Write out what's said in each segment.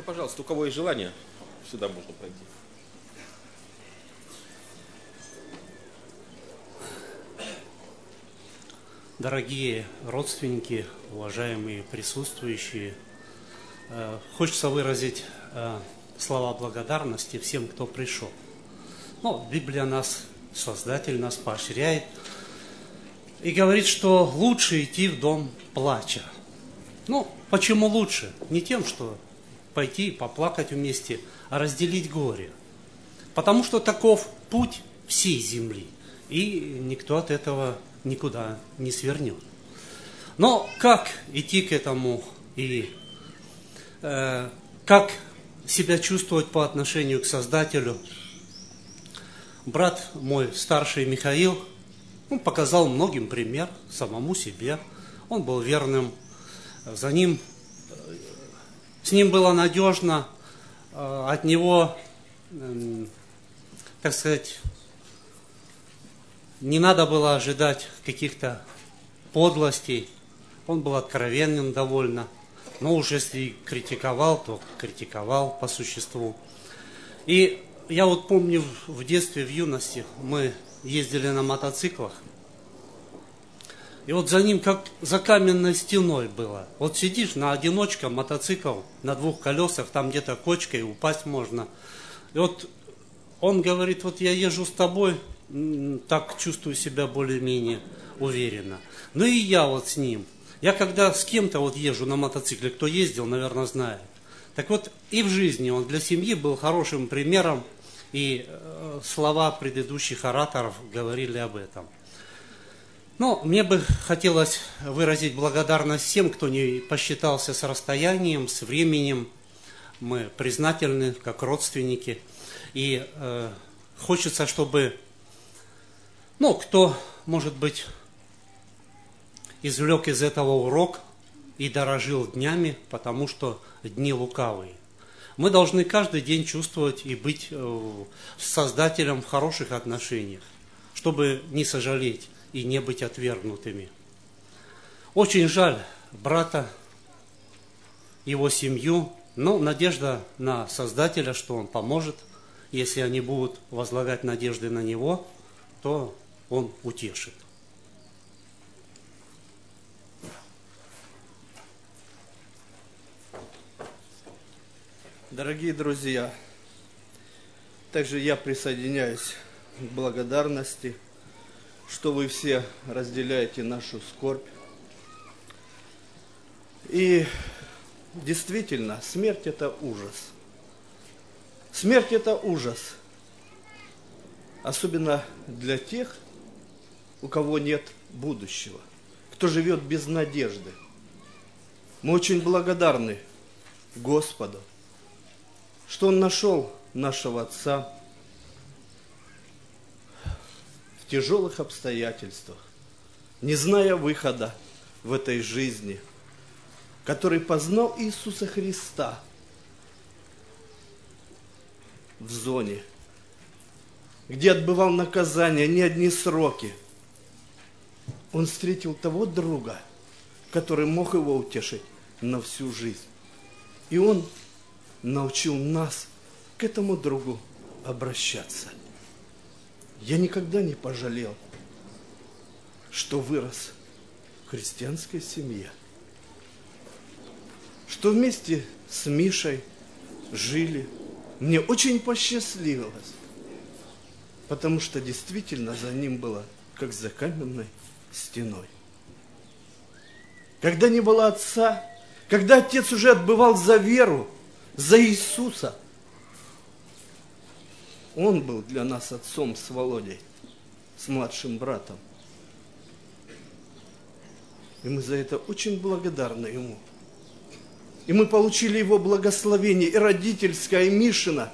пожалуйста, у кого есть желание, сюда можно пройти. Дорогие родственники, уважаемые присутствующие, хочется выразить слова благодарности всем, кто пришел. Библия нас, Создатель нас поощряет и говорит, что лучше идти в дом плача. Почему лучше? Не тем, что пойти поплакать вместе, а разделить горе. Потому что таков путь всей земли, и никто от этого никуда не свернет. Но как идти к этому и как себя чувствовать по отношению к Создателю? Брат мой старший Михаил показал многим пример самому себе. Он был верным, с ним было надежно, от него, так сказать, не надо было ожидать каких-то подлостей. Он был откровенен довольно. Но уж если критиковал, то критиковал по существу. И я помню, в детстве, в юности мы ездили на мотоциклах. И за ним как за каменной стеной было. Сидишь на одиночка, мотоцикл на двух колесах, там где-то кочкой упасть можно. И он говорит, я езжу с тобой, так чувствую себя более-менее уверенно. И я с ним. Я когда с кем-то езжу на мотоцикле, кто ездил, наверное, знает. Так и в жизни он для семьи был хорошим примером, и слова предыдущих ораторов говорили об этом. Мне бы хотелось выразить благодарность всем, кто не посчитался с расстоянием, с временем. Мы признательны, как родственники. И хочется, чтобы, кто, может быть, извлек из этого урок и дорожил днями, потому что дни лукавые. Мы должны каждый день чувствовать и быть с Создателем в хороших отношениях, чтобы не сожалеть и не быть отвергнутыми. Очень жаль брата, его семью, но надежда на Создателя, что он поможет. Если они будут возлагать надежды на него, то он утешит. Дорогие друзья, также я присоединяюсь к благодарности, что вы все разделяете нашу скорбь. И действительно, смерть – это ужас. Смерть – это ужас. Особенно для тех, у кого нет будущего, кто живет без надежды. Мы очень благодарны Господу, что Он нашел нашего отца в тяжелых обстоятельствах, не зная выхода в этой жизни, который познал Иисуса Христа в зоне, где отбывал наказание, не одни сроки. Он встретил того друга, который мог его утешить на всю жизнь. И Он научил нас к этому другу обращаться. Я никогда не пожалел, что вырос в христианской семье, что вместе с Мишей жили. Мне очень посчастливилось, потому что действительно за ним было как за каменной стеной. Когда не было отца, когда отец уже отбывал за веру, за Иисуса, он был для нас отцом с Володей, с младшим братом. И мы за это очень благодарны ему. И мы получили его благословение, и родительское, и Мишина.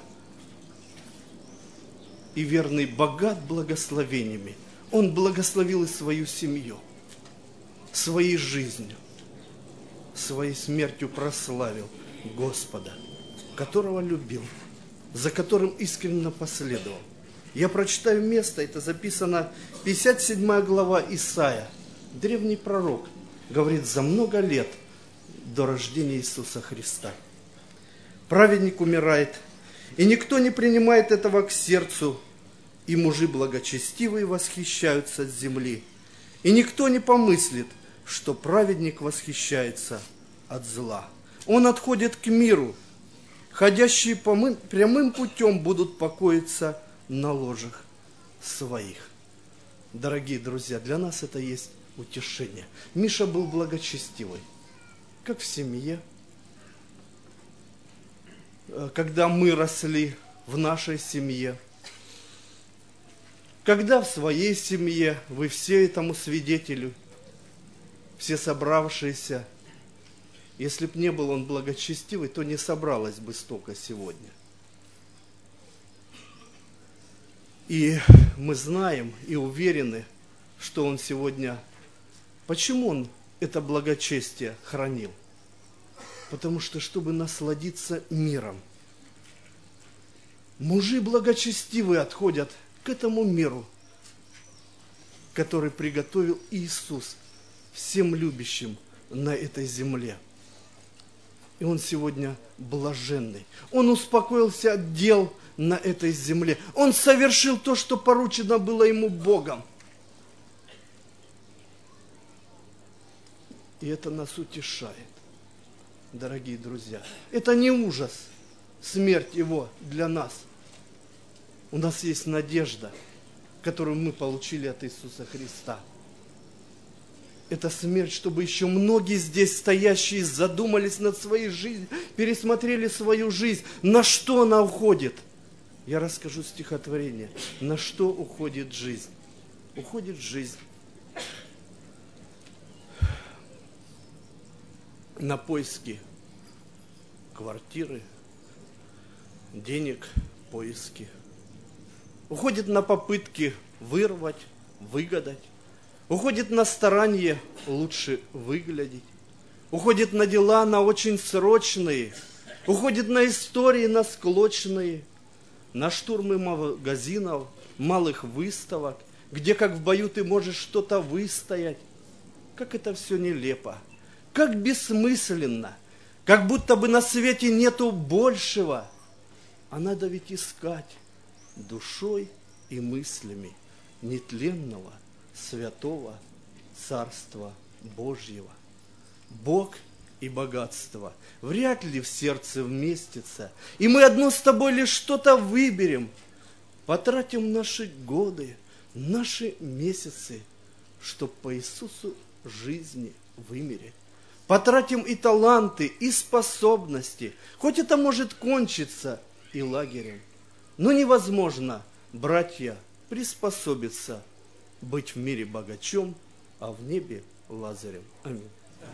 И верный богат благословениями. Он благословил и свою семью, своей жизнью, своей смертью прославил Господа, которого любил, за которым искренне последовал. Я прочитаю место, это записано 57 глава Исаия. Древний пророк говорит за много лет до рождения Иисуса Христа. Праведник умирает, и никто не принимает этого к сердцу, и мужи благочестивые восхищаются от земли, и никто не помыслит, что праведник восхищается от зла. Он отходит к миру, ходящие прямым путем будут покоиться на ложах своих. Дорогие друзья, для нас это есть утешение. Миша был благочестивый, как в семье. Когда мы росли в нашей семье, когда в своей семье, вы все этому свидетели, все собравшиеся, если б не был он благочестивый, то не собралось бы столько сегодня. И мы знаем и уверены, что он сегодня... Почему он это благочестие хранил? Потому что, чтобы насладиться миром. Мужи благочестивые отходят к этому миру, который приготовил Иисус всем любящим на этой земле. И он сегодня блаженный. Он успокоился от дел на этой земле. Он совершил то, что поручено было ему Богом. И это нас утешает, дорогие друзья. Это не ужас, смерть его для нас. У нас есть надежда, которую мы получили от Иисуса Христа. Это смерть, чтобы еще многие здесь стоящие задумались над своей жизнью, пересмотрели свою жизнь, на что она уходит. Я расскажу стихотворение. На что уходит жизнь? Уходит жизнь на поиски квартиры, денег, поиски. Уходит на попытки вырвать, выгадать. Уходит на старание лучше выглядеть. Уходит на дела, на очень срочные. Уходит на истории, на склочные. На штурмы магазинов, малых выставок, где как в бою ты можешь что-то выстоять. Как это все нелепо. Как бессмысленно. Как будто бы на свете нету большего. А надо ведь искать душой и мыслями нетленного, святого Царства Божьего. Бог и богатство вряд ли в сердце вместится, и мы одно с тобой лишь что-то выберем. Потратим наши годы, наши месяцы, чтоб по Иисусу жизни вымереть. Потратим и таланты, и способности, хоть это может кончиться и лагерем. Но невозможно, братья, приспособиться быть в мире богачом, а в небе Лазарем. Аминь.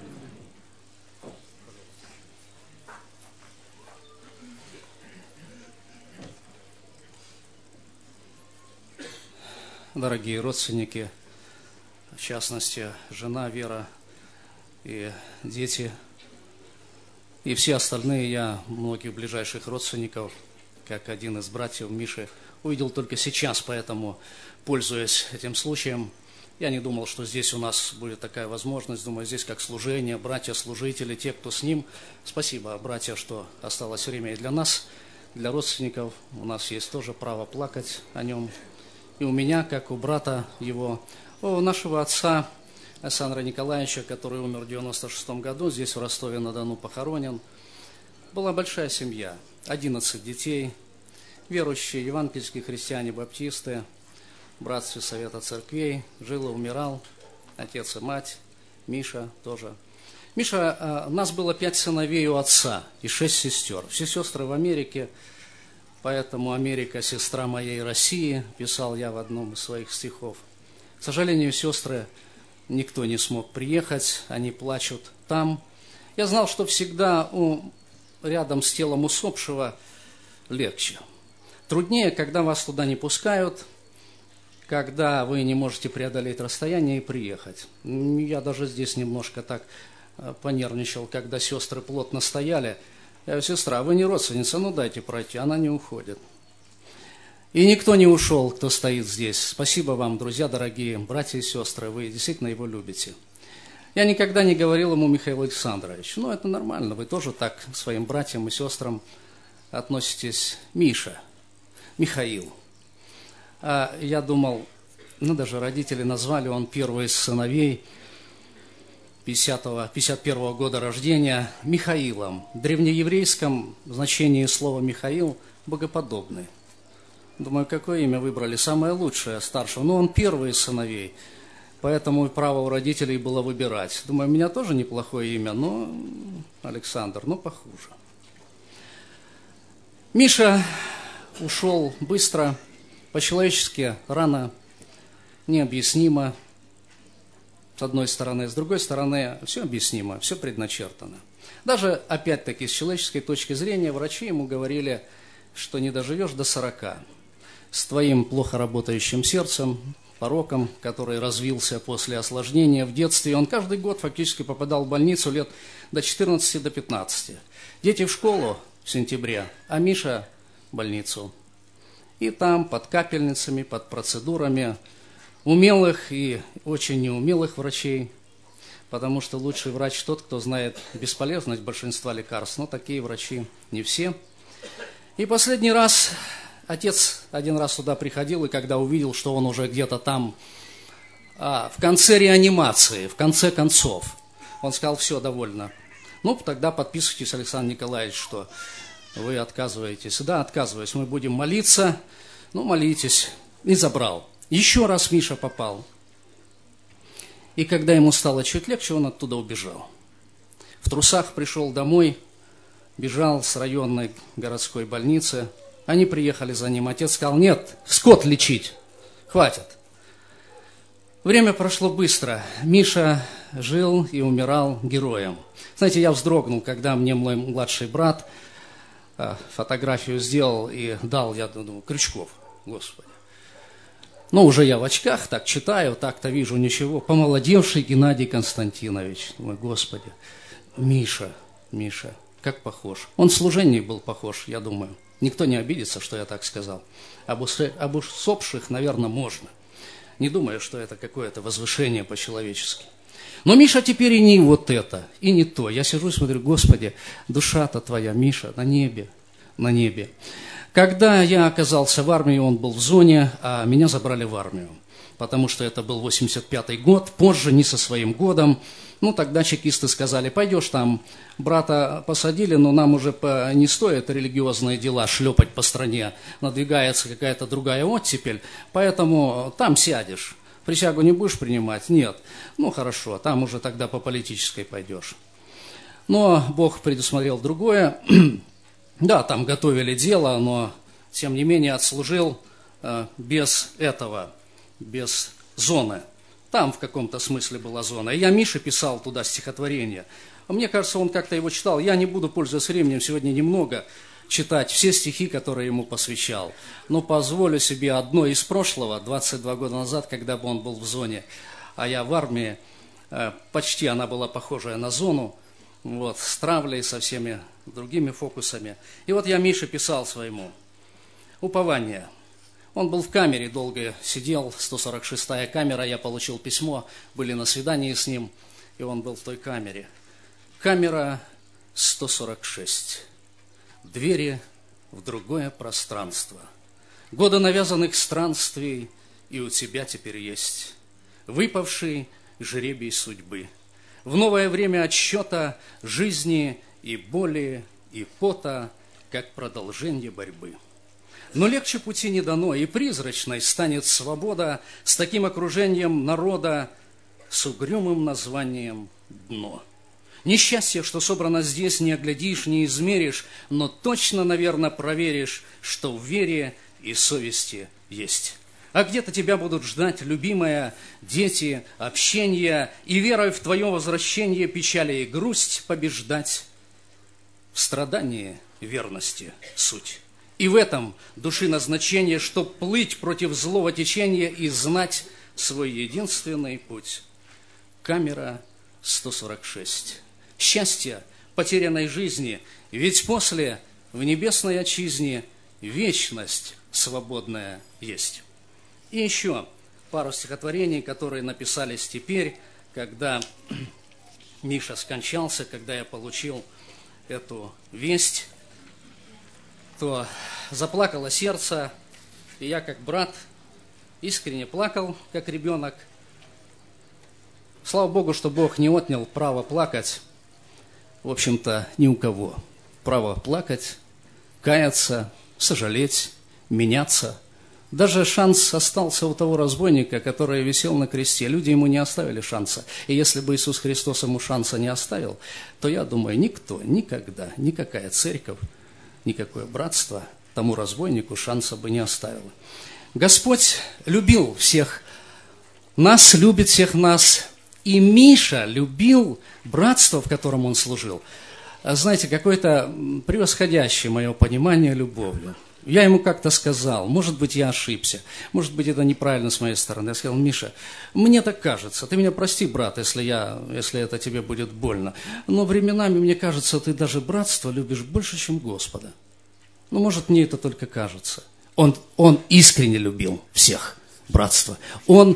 Дорогие родственники, в частности, жена Вера и дети, и все остальные, я многих ближайших родственников, как один из братьев Миши, увидел только сейчас, поэтому, пользуясь этим случаем, я не думал, что здесь у нас будет такая возможность. Думаю, здесь как служение, братья-служители, те, кто с ним. Спасибо, братья, что осталось время и для нас, для родственников. У нас есть тоже право плакать о нем. И у меня, как у брата его, у нашего отца Александра Николаевича, который умер в 96 году, здесь в Ростове-на-Дону похоронен. Была большая семья, 11 детей, верующие, евангельские христиане, баптисты, братстве Совета Церквей. Жил и умирал отец и мать, Миша тоже. Миша, нас было 5 сыновей у отца и 6 сестер. Все сестры в Америке, поэтому «Америка, сестра моей России», писал я в одном из своих стихов. К сожалению, сестры, никто не смог приехать, они плачут там. Я знал, что всегда рядом с телом усопшего легче. Труднее, когда вас туда не пускают, когда вы не можете преодолеть расстояние и приехать. Я даже здесь немножко так понервничал, когда сестры плотно стояли. Я говорю: сестра, вы не родственница, ну дайте пройти. Она не уходит. И никто не ушел, кто стоит здесь. Спасибо вам, друзья дорогие, братья и сестры, вы действительно его любите. Я никогда не говорил ему: Михаил Александрович, ну это нормально, вы тоже так своим братьям и сестрам относитесь Миша, Михаил. А я думал, даже родители назвали, он первый из сыновей 51 года рождения, Михаилом. В древнееврейском значении слова «Михаил» – богоподобный. Думаю, какое имя выбрали? Самое лучшее, старшего. Но он первый из сыновей, поэтому право у родителей было выбирать. Думаю, у меня тоже неплохое имя, но Александр, но похуже. Миша ушел быстро, по-человечески, рано, необъяснимо. С одной стороны, с другой стороны, все объяснимо, все предначертано. Даже, опять-таки, с человеческой точки зрения, врачи ему говорили, что не доживешь до 40. С твоим плохо работающим сердцем, пороком, который развился после осложнения в детстве. Он каждый год фактически попадал в больницу лет до 14, до 15. Дети в школу в сентябре, а Миша в больницу. И там под капельницами, под процедурами умелых и очень неумелых врачей, потому что лучший врач тот, кто знает бесполезность большинства лекарств, но такие врачи не все. И последний раз отец один раз сюда приходил, и когда увидел, что он уже где-то там в конце реанимации, в конце концов, он сказал: все, довольно. Ну, тогда подписывайтесь, Александр Николаевич, что вы отказываетесь. Да, отказываюсь, мы будем молиться. Ну, молитесь. И забрал. Еще раз Миша попал. И когда ему стало чуть легче, он оттуда убежал. В трусах пришел домой, бежал с районной городской больницы. Они приехали за ним. Отец сказал: нет, скот лечить, хватит. Время прошло быстро. Миша жил и умирал героем. Знаете, я вздрогнул, когда мне мой младший брат фотографию сделал и дал, я думаю, Крючков, Господи. Но уже я в очках, так читаю, так-то вижу, ничего. Помолодевший Геннадий Константинович. Думаю, Господи, Миша, как похож. Он в служении был похож, я думаю. Никто не обидится, что я так сказал. Об усопших, наверное, можно. Не думаю, что это какое-то возвышение по-человечески. Но Миша теперь и не вот это, и не то. Я сижу и смотрю: Господи, душа-то твоя, Миша, на небе, на небе. Когда я оказался в армии, он был в зоне, а меня забрали в армию. Потому что это был 85-й год, позже, не со своим годом. Ну, тогда чекисты сказали: пойдешь там, брата посадили, но нам уже не стоит религиозные дела шлепать по стране. Надвигается какая-то другая оттепель, поэтому там сядешь. Присягу не будешь принимать? Нет. Ну, хорошо, там уже тогда по политической пойдешь. Но Бог предусмотрел другое. Да, там готовили дело, но, тем не менее, отслужил без этого, без зоны. Там в каком-то смысле была зона. И я Мише писал туда стихотворение. Мне кажется, он как-то его читал. Я не буду, пользуясь временем, сегодня немного читать все стихи, которые ему посвящал. Но позволю себе одно из прошлого, 22 года назад, когда бы он был в зоне, а я в армии, почти она была похожая на зону, вот, с травлей, со всеми другими фокусами. И вот я Мише писал своему: упование. Он был в камере, долго сидел, 146-я камера, я получил письмо, были на свидании с ним, и он был в той камере. Камера 146. Двери в другое пространство. Годы навязанных странствий и у тебя теперь есть. Выпавший жребий судьбы. В новое время отсчета жизни и боли, и пота, как продолжение борьбы. Но легче пути не дано, и призрачной станет свобода с таким окружением народа, с угрюмым названием «дно». Несчастье, что собрано здесь, не оглядишь, не измеришь, но точно, наверное, проверишь, что в вере и совести есть. А где-то тебя будут ждать, любимая, дети, общение, и верой в твое возвращение печали и грусть побеждать. В страдании верности суть. И в этом души назначение, чтоб плыть против злого течения и знать свой единственный путь. Камера 146. Счастье потерянной жизни, ведь после в небесной отчизне вечность свободная есть. И еще пару стихотворений, которые написались теперь, когда Миша скончался, когда я получил эту весть. то заплакало сердце, и я, как брат, искренне плакал, как ребенок. Слава Богу, что Бог не отнял право плакать, в общем-то, ни у кого. Право плакать, каяться, сожалеть, меняться. Даже шанс остался у того разбойника, который висел на кресте. Люди ему не оставили шанса. И если бы Иисус Христос ему шанса не оставил, то, я думаю, никто, никогда, никакая церковь, никакое братство тому разбойнику шанса бы не оставило. Господь любил всех нас, любит всех нас. И Миша любил братство, в котором он служил. Знаете, какое-то превосходящее мое понимание любовью. Я ему как-то сказал, может быть, я ошибся, может быть, это неправильно с моей стороны. Я сказал: Миша, мне так кажется, ты меня прости, брат, если это тебе будет больно, но временами, мне кажется, ты даже братство любишь больше, чем Господа. Ну, может, мне это только кажется. Он искренне любил всех, братство. Он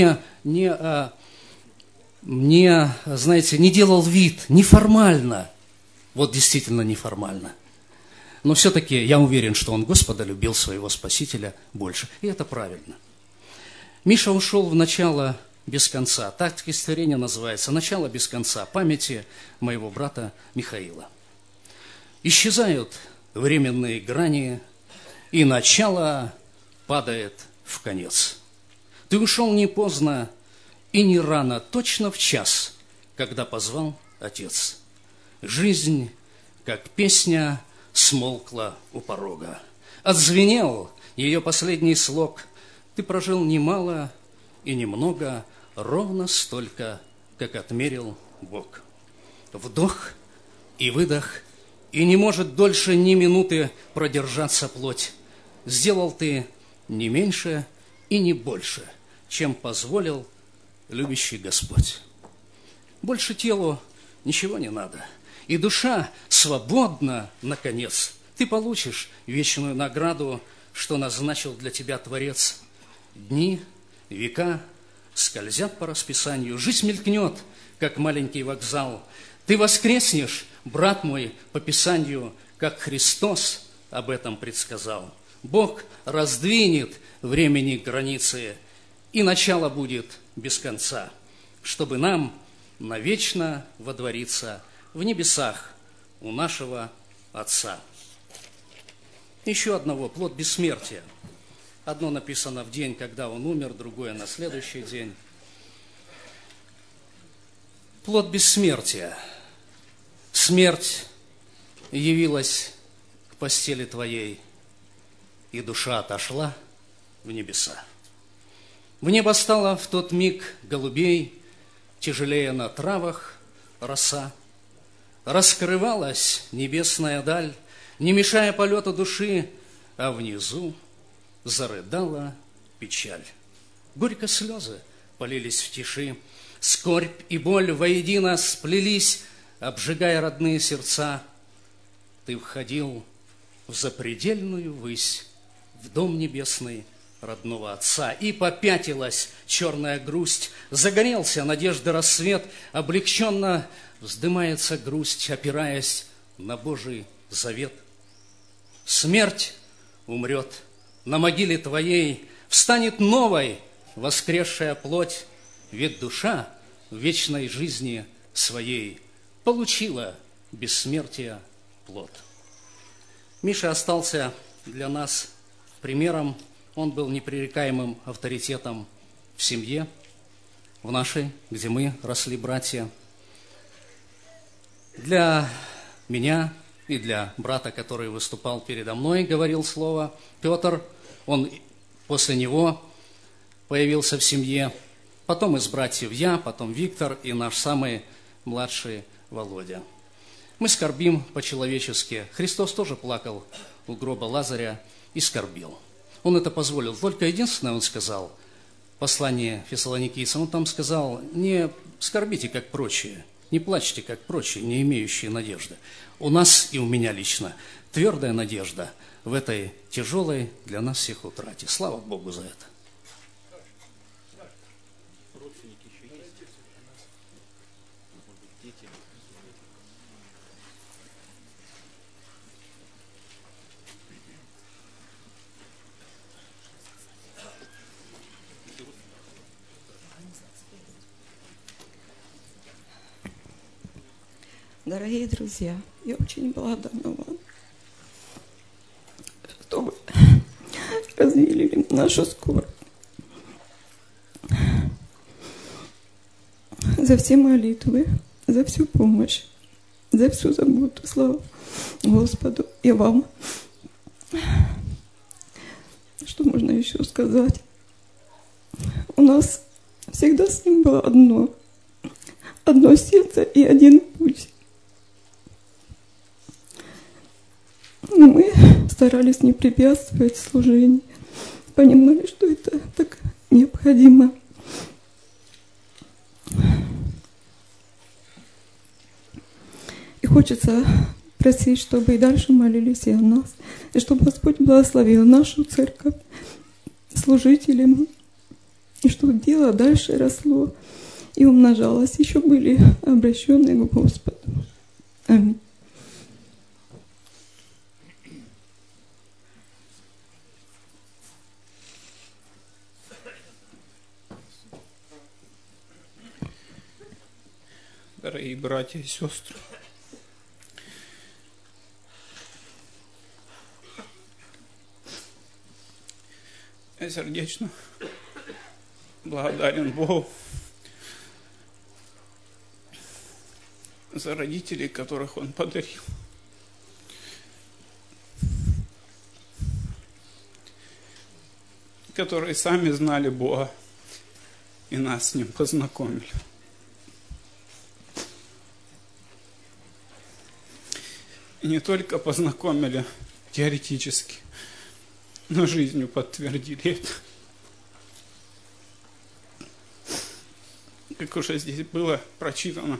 знаете, не делал вид, неформально, вот действительно неформально. Но все-таки я уверен, что он Господа любил, своего Спасителя, больше. И это правильно. Миша ушел в начало без конца. Так стихотворение называется «Начало без конца» памяти моего брата Михаила. Исчезают временные грани, и начало падает в конец. Ты ушел не поздно и не рано, точно в час, когда позвал Отец. Жизнь, как песня, смолкла у порога. Отзвенел ее последний слог. Ты прожил немало и немного, ровно столько, как отмерил Бог. Вдох и выдох, и не может дольше ни минуты продержаться плоть. Сделал ты не меньше и не больше, чем позволил любящий Господь. Больше телу ничего не надо. И душа свободна, наконец. Ты получишь вечную награду, что назначил для тебя Творец. Дни, века скользят по расписанию. Жизнь мелькнет, как маленький вокзал. Ты воскреснешь, брат мой, по Писанию, как Христос об этом предсказал. Бог раздвинет времени границы, и начало будет без конца, чтобы нам навечно водвориться в небесах у нашего Отца. Еще одного, плод бессмертия. Одно написано в день, когда он умер, другое на следующий день. Плод бессмертия. Смерть явилась к постели твоей, и душа отошла в небеса. В небо стало в тот миг голубей, тяжелее на травах роса. Раскрывалась небесная даль, не мешая полету души, а внизу зарыдала печаль. Горько слезы полились в тиши, скорбь и боль воедино сплелись, обжигая родные сердца. Ты входил в запредельную высь, в дом небесный родного Отца, и попятилась черная грусть, загорелся надежды рассвет, облегченно вздымается грусть, опираясь на Божий завет. Смерть умрет на могиле твоей, встанет новой воскресшая плоть, ведь душа в вечной жизни своей получила бессмертие плод. Миша остался для нас примером. Он был непререкаемым авторитетом в семье, в нашей, где мы росли братья. Для меня и для брата, который выступал передо мной, говорил слово Петр. Он после него появился в семье. Потом из братьев я, потом Виктор и наш самый младший Володя. Мы скорбим по-человечески. Христос тоже плакал у гроба Лазаря и скорбил. Он это позволил. Только единственное, он сказал, послание фессалоникийцам, он там сказал: не скорбите, как прочие, не плачьте, как прочие, не имеющие надежды. У нас и у меня лично твердая надежда в этой тяжелой для нас всех утрате. Слава Богу за это. Дорогие друзья, я очень благодарна вам, что вы развили нашу скорбь. За все молитвы, за всю помощь, за всю заботу. Слава Господу и вам. Что можно еще сказать? У нас всегда с ним было одно сердце и один путь. Но мы старались не препятствовать служению, понимали, что это так необходимо. И хочется просить, чтобы и дальше молились и о нас, и чтобы Господь благословил нашу церковь, служителям, и чтобы дело дальше росло и умножалось, еще были обращены к Господу. Аминь. Дорогие братья и сестры, я сердечно благодарен Богу за родителей, которых Он подарил. Которые сами знали Бога и нас с Ним познакомили. И не только познакомили теоретически, но жизнью подтвердили это. Как уже здесь было прочитано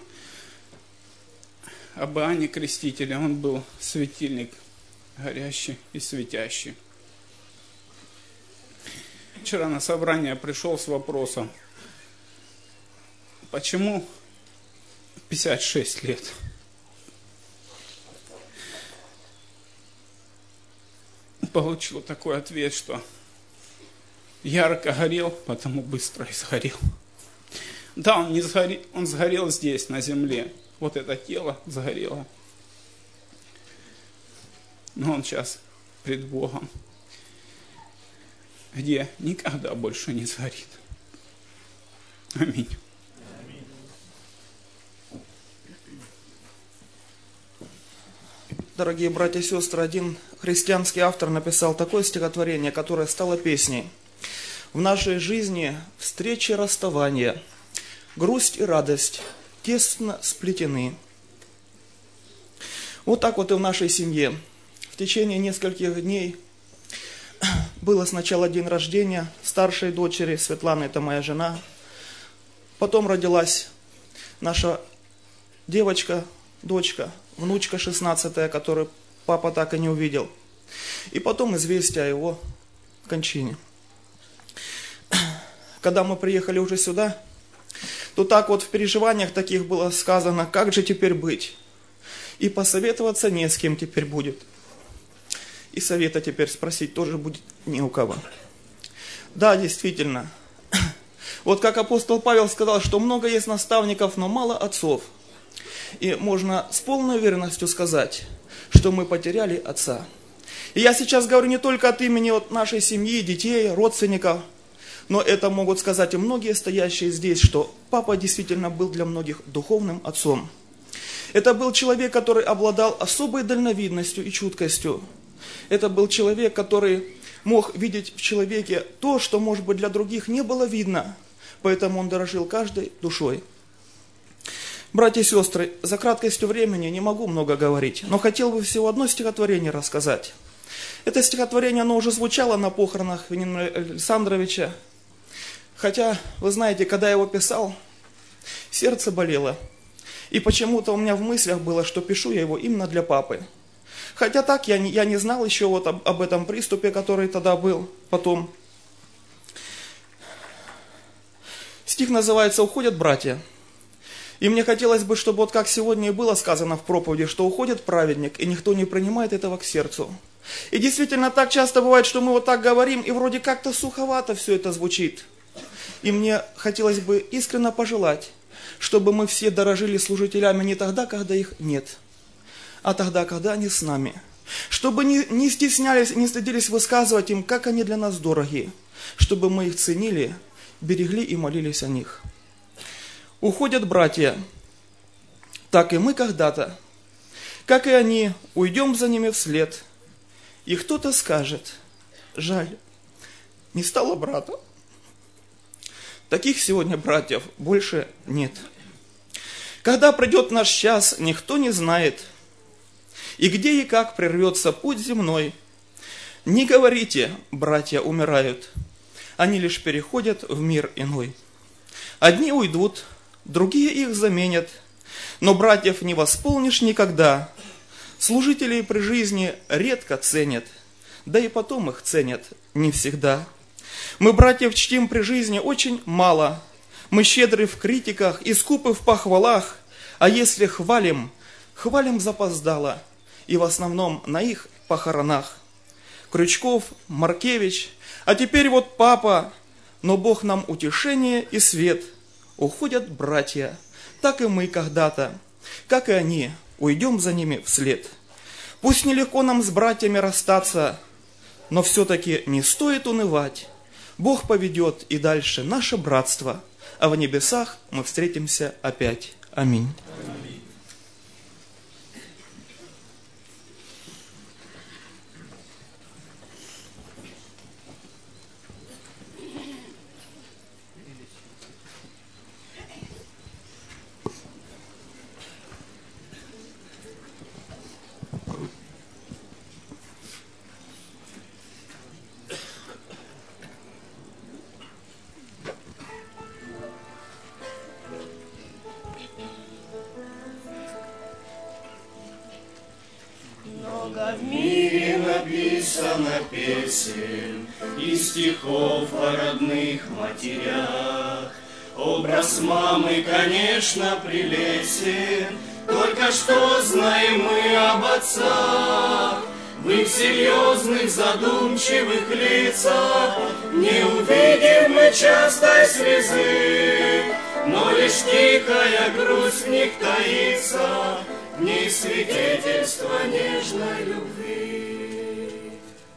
об Иоанне Крестителе, он был светильник горящий и светящий. Вчера на собрание пришел с вопросом, почему 56 лет? Получил такой ответ, что ярко горел, потому быстро и сгорел. Да, он не сгорел, он сгорел здесь, на земле. Вот это тело сгорело. Но он сейчас пред Богом, где никогда больше не сгорит. Аминь. Дорогие братья и сестры, один христианский автор написал такое стихотворение, которое стало песней. В нашей жизни встречи и расставания, грусть и радость тесно сплетены. Вот так вот и в нашей семье. В течение нескольких дней было сначала день рождения старшей дочери, Светланы, это моя жена. Потом родилась наша девочка, дочка, внучка 16-я, которую папа так и не увидел. И потом известие о его кончине. Когда мы приехали уже сюда, то так вот в переживаниях таких было сказано, как же теперь быть? И посоветоваться не с кем теперь будет. И совета теперь спросить тоже будет не у кого. Да, действительно. Вот как апостол Павел сказал, что много есть наставников, но мало отцов. И можно с полной уверенностью сказать, что мы потеряли отца. И я сейчас говорю не только от имени вот нашей семьи, детей, родственников, но это могут сказать и многие стоящие здесь, что папа действительно был для многих духовным отцом. Это был человек, который обладал особой дальновидностью и чуткостью. Это был человек, который мог видеть в человеке то, что, может быть, для других не было видно. Поэтому он дорожил каждой душой. Братья и сестры, за краткостью времени не могу много говорить, но хотел бы всего одно стихотворение рассказать. Это стихотворение, оно уже звучало на похоронах Вениамина Александровича. Хотя, вы знаете, когда я его писал, сердце болело. И почему-то у меня в мыслях было, что пишу я его именно для папы. Хотя так, я не знал еще вот об этом приступе, который тогда был потом. Стих называется «Уходят братья». И мне хотелось бы, чтобы вот как сегодня и было сказано в проповеди, что уходит праведник, и никто не принимает этого к сердцу. И действительно так часто бывает, что мы вот так говорим, и вроде как-то суховато все это звучит. И мне хотелось бы искренне пожелать, чтобы мы все дорожили служителями не тогда, когда их нет, а тогда, когда они с нами. Чтобы не стеснялись, не стыдились высказывать им, как они для нас дороги, чтобы мы их ценили, берегли и молились о них. Уходят братья, так и мы когда-то, как и они, уйдем за ними вслед. И кто-то скажет: жаль, не стало брата. Таких сегодня братьев больше нет. Когда придет наш час, никто не знает, и где и как прервется путь земной. Не говорите: братья умирают, они лишь переходят в мир иной. Одни уйдут, другие их заменят, но братьев не восполнишь никогда. Служителей при жизни редко ценят, да и потом их ценят не всегда. Мы братьев чтим при жизни очень мало, мы щедры в критиках и скупы в похвалах, а если хвалим, хвалим запоздало, и в основном на их похоронах. Крючков, Маркевич, а теперь вот папа, но Бог нам утешение и свет. Уходят братья, так и мы когда-то, как и они, уйдем за ними вслед. Пусть нелегко нам с братьями расстаться, но все-таки не стоит унывать. Бог поведет и дальше наше братство, а в небесах мы встретимся опять. Аминь. Много в мире написано песен и стихов о родных матерях. Образ мамы, конечно, прелестен, только что знаем мы об отцах. В их серьезных, задумчивых лицах не увидим мы частой слезы, но лишь тихая грусть в них таится, в ней свидетельство нежной любви.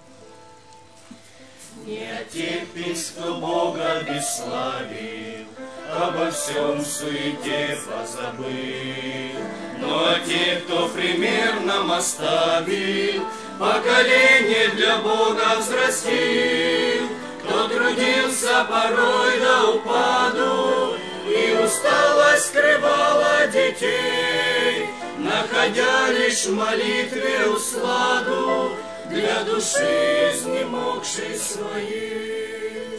Не отепись, кто Бога бесславил, обо всем в суете позабыл, но о тех, кто пример нам оставил, поколение для Бога взрастил, кто трудился порой до упаду и усталость скрывала детей, находя лишь в молитве усладу для души изнемогшей своей.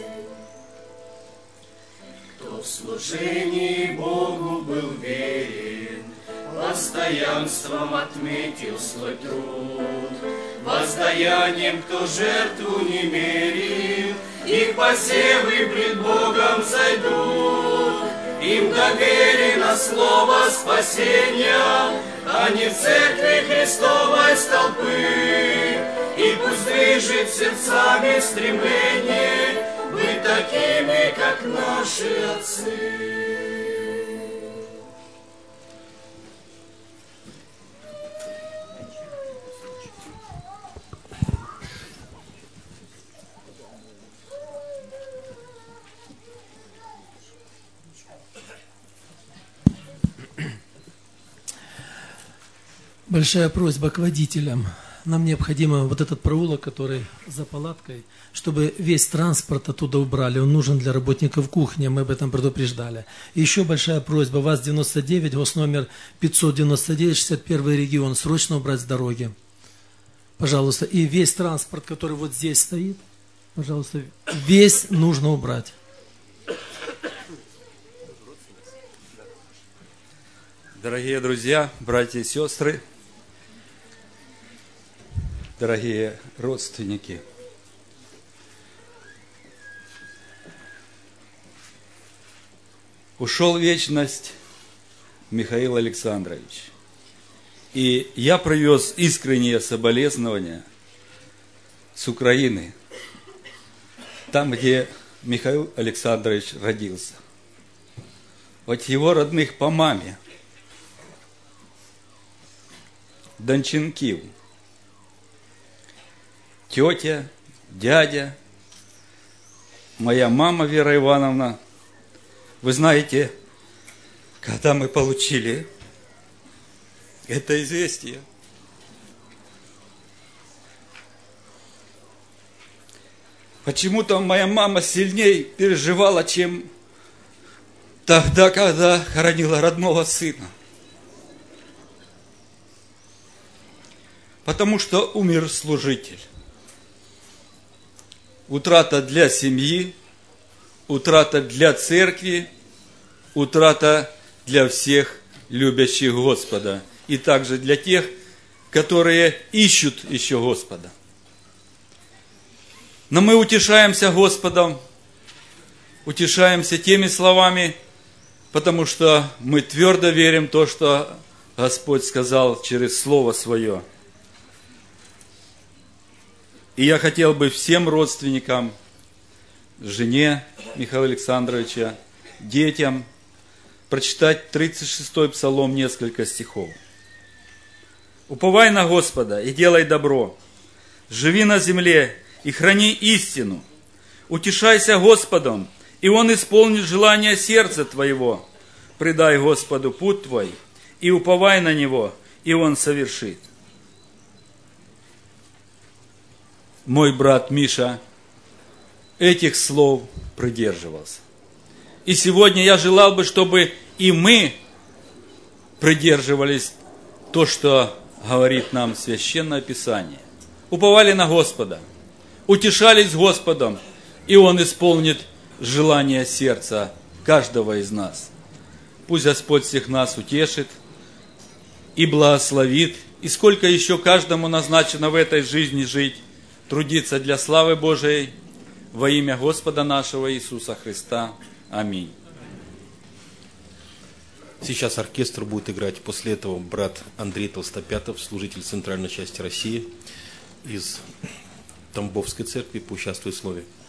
Кто в служении Богу был верен, постоянством отметил свой труд, воздаянием кто жертву не мерил, их посевы пред Богом зайдут. Им доверено слово спасения, а не в церкви Христовой столпы. И пусть движет сердцами стремление быть такими, как наши отцы. Большая просьба к водителям. Нам необходимо вот этот проулок, который за палаткой, чтобы весь транспорт оттуда убрали. Он нужен для работников кухни, мы об этом предупреждали. И еще большая просьба. ВАЗ-99, госномер 599, 61 регион. Срочно убрать с дороги. Пожалуйста. И весь транспорт, который вот здесь стоит, пожалуйста, весь нужно убрать. Дорогие друзья, братья и сестры, дорогие родственники, ушел в вечность Михаил Александрович, и я привез искреннее соболезнования с Украины, там, где Михаил Александрович родился. от его родных по маме. Донченків. Тетя, дядя, моя мама Вера Ивановна. Вы знаете, когда мы получили это известие, почему-то моя мама сильнее переживала, чем тогда, когда хоронила родного сына. Потому что умер служитель. Утрата для семьи, утрата для церкви, утрата для всех любящих Господа. И также для тех, которые ищут еще Господа. Но мы утешаемся Господом, утешаемся теми словами, потому что мы твердо верим в то, что Господь сказал через Слово Свое. И я хотел бы всем родственникам, жене Михаила Александровича, детям прочитать 36-й псалом, несколько стихов. «Уповай на Господа и делай добро, живи на земле и храни истину, утешайся Господом, и Он исполнит желание сердца твоего, предай Господу путь твой, и уповай на Него, и Он совершит». Мой брат Миша этих слов придерживался. И сегодня я желал бы, чтобы и мы придерживались то, что говорит нам Священное Писание. Уповали на Господа, утешались Господом, и Он исполнит желание сердца каждого из нас. Пусть Господь всех нас утешит и благословит, и сколько еще каждому назначено в этой жизни жить, трудиться для славы Божией во имя Господа нашего Иисуса Христа. Аминь. Сейчас оркестр будет играть. После этого брат Андрей Толстопятов, служитель центральной части России из Тамбовской церкви, поучаствует в слове.